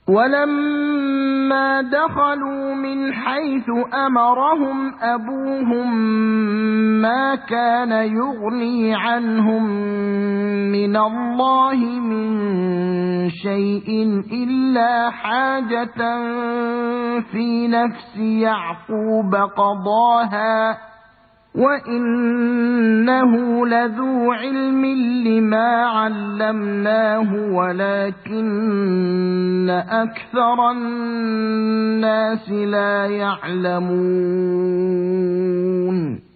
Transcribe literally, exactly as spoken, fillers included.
ولما دخلوا من حيث أمرهم أبوهم ما كان يغني عنهم من الله من شيء إلا حاجة في نفس يعقوب قضاها وإنه لذو علم لما علمناه ولكن أكثر الناس لا يعلمون